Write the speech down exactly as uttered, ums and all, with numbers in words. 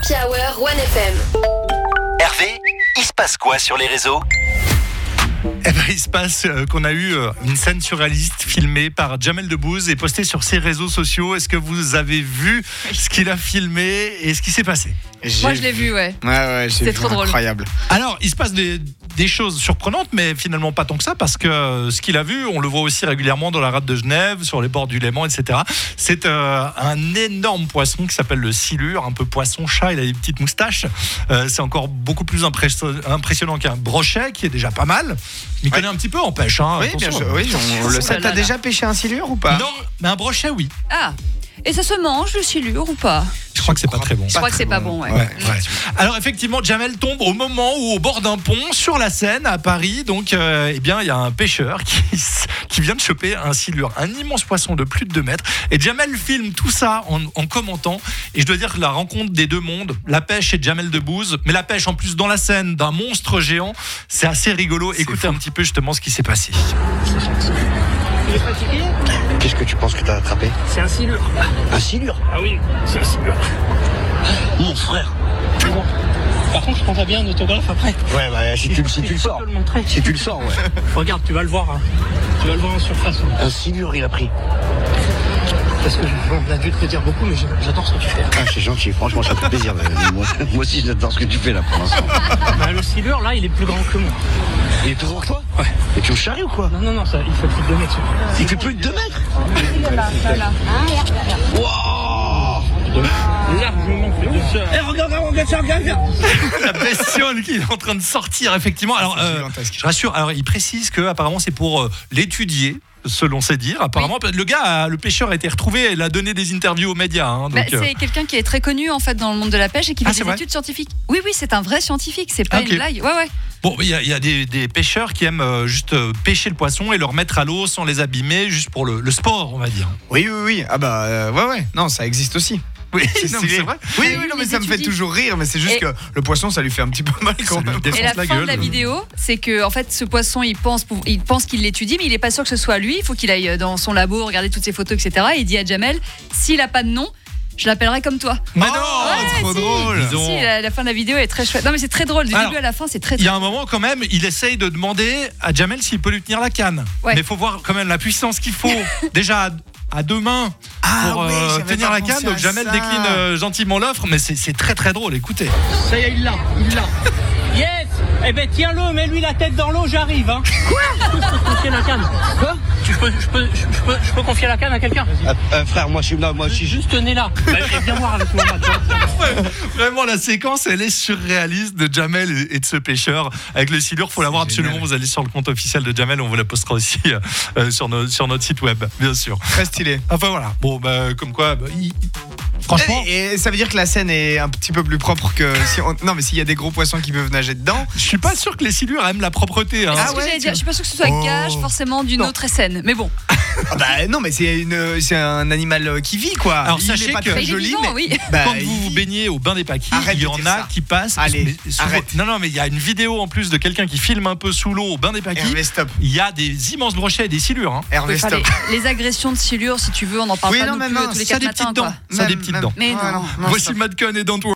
Happy Hour, One F M. Hervé, il se passe quoi sur les réseaux ? Eh ben, il se passe euh, qu'on a eu euh, une scène surréaliste filmée par Jamel Debbouze et postée sur ses réseaux sociaux. Est-ce que vous avez vu ce qu'il a filmé et ce qui s'est passé ? J'ai Moi, je l'ai vu, ouais. Ouais, ouais, j'ai C'est vu, trop drôle. incroyable. Alors, il se passe des, des choses surprenantes, mais finalement pas tant que ça, parce que euh, ce qu'il a vu, on le voit aussi régulièrement dans la rade de Genève, sur les bords du Léman, et cetera. C'est euh, un énorme poisson qui s'appelle le silure, un peu poisson-chat, il a des petites moustaches. Euh, c'est encore beaucoup plus impresso- impressionnant qu'un brochet, qui est déjà pas mal. Il Ouais. connaît un petit peu en pêche. Hein, Oui, attention. bien sûr, oui, on, on le Oh sait. là T'as là. déjà pêché un silure ou pas ? Non, mais un brochet, oui. Ah, et ça se mange, le silure, ou pas? Je crois que c'est pas très bon. Je crois que c'est pas bon, ouais. Ouais, ouais. Alors effectivement, Jamel tombe au moment où, au bord d'un pont sur la Seine à Paris, donc euh, eh bien il y a un pêcheur qui, qui vient de choper un silure, un immense poisson de plus de deux mètres. Et Jamel filme tout ça en, en commentant. Et je dois dire que la rencontre des deux mondes, la pêche et Jamel Debbouze, mais la pêche en plus dans la Seine d'un monstre géant, c'est assez rigolo. Écoutez un petit peu justement ce qui s'est passé. Il est fatigué? Qu'est-ce que tu penses que t'as attrapé? C'est un silure. Un silure? Ah oui, c'est un silure. Mon frère. Bon. Par contre, je prendrais bien un autographe après. Ouais, bah si tu, si tu le sors. Je peux le montrer. Si tu le sors, ouais. Regarde, tu vas le voir. Hein. Tu vas le voir en surface. Hein. Un silure, il a pris. Parce que bon, on a dû te le dire beaucoup, mais j'adore ce que tu fais. Ah, c'est gentil, franchement, ça fait plaisir. Moi, moi aussi, j'adore ce que tu fais là pour l'instant. Bah, le silure, là, il est plus grand que moi. Il est plus grand que toi? Ouais. Et tu me charries ou quoi? Non, non, non, ça, il fait plus de deux mètres. Il fait plus de deux mètres? Largement plus de deux. Eh, regarde, regarde ça, regarde, regarde. La bestiole qui est en train de sortir effectivement. Alors, euh, Gigantesque. je rassure. Alors, il précise que apparemment c'est pour euh, l'étudier. Selon ses dires, apparemment, le gars, a- le pêcheur a été retrouvé et il a donné des interviews aux médias. Hein, donc, Bah, euh, c'est quelqu'un qui est très connu en fait dans le monde de la pêche et qui Ah, fait c'est des vrai études scientifiques. Oui, oui, c'est un vrai scientifique, c'est pas Ok. une blague. Ouais, ouais. bon, il y a, il y a des, des pêcheurs qui aiment euh, juste euh, pêcher le poisson et le remettre à l'eau sans les abîmer, juste pour le, le sport, on va dire. Oui, oui, oui. Ah bah, euh, ouais, ouais. Non, ça existe aussi. Oui, C'est non, mais stylé. c'est vrai. Oui, Et oui, non, les mais ça me fait étudie. toujours rire. Mais c'est juste Et- que le poisson, ça lui fait un petit peu mal quand Ça lui même. défonce Et la la fin gueule. de la vidéo, c'est que en fait, ce poisson, il pense, pou- il pense qu'il l'étudie, mais il est pas sûr que ce soit lui. Il faut qu'il aille dans son labo, regarder toutes ses photos, et cetera. Et il dit à Jamel, s'il a pas de nom, je l'appellerai comme toi. Mais Oh, non, trop si. drôle. Ils ont- Si, la, la fin de la vidéo est très chouette. Non, mais c'est très drôle. Du Alors, début à la fin, c'est très. il y très a un moment quand même, il essaye de demander à Jamel s'il peut lui tenir la canne. Ouais. Mais il faut voir quand même la puissance qu'il faut. Déjà à, à deux mains Ah pour oui, euh, j'avais tenir pas la canne. pensé Donc à Jamel ça. décline euh, gentiment l'offre, mais c'est, c'est très très drôle. Écoutez. Ça y est, il l'a, il l'a. Yes. Eh ben tiens-le, mets-lui la tête dans l'eau, j'arrive. Hein. Quoi? Je peux confier la canne. Quoi? Tu peux, je peux, je je peux, je peux confier la canne à quelqu'un? Euh, euh, frère, moi, je suis là, moi, je suis juste. Juste tenez là. Bah, viens voir avec moi. Là, tu vois. Vraiment, la séquence, elle est surréaliste de Jamel et et de ce pêcheur avec le silure. Faut la voir absolument. génial. Vous allez sur le compte officiel de Jamel, on vous la postera aussi euh, sur, nos- sur notre site web, bien sûr. Très stylé. Enfin voilà. Bon, bah, comme quoi, bah, il- franchement, Et, et ça veut dire que la Seine est un petit peu plus propre que si on... Non, mais s'il y a des gros poissons qui peuvent nager dedans. je suis pas sûr que les silures aiment la propreté. Hein. C'est Ah ce que ouais, j'allais tu- dire. Je suis pas sûre que ce soit Oh. gage forcément d'une Non. autre scène. Mais bon. Ah bah non, mais c'est une, c'est un animal euh, qui vit quoi. Alors, il sachez est pas que- très Il est joli, vivant, mais oui. bah, Quand il vous vous vit. baignez au bain des paquis, Arrête il y de en dire a ça. qui passent. Allez, mais sous- arrête. Non, non, mais il y a une vidéo en plus de quelqu'un qui filme un peu sous l'eau au bain des paquis. Hervé, stop. Il y a des immenses brochets et des silures. Hein. Hervé, Enfin, stop. les, les agressions de silure, si tu veux, on en parle Oui, pas non, non mais plus non, tous les Ça a quatre des matins. petites dents. quoi. Ça a des Même- petites même- dents. Mais Ouais, non. non, Voici stop. Madcon et Don't Worry.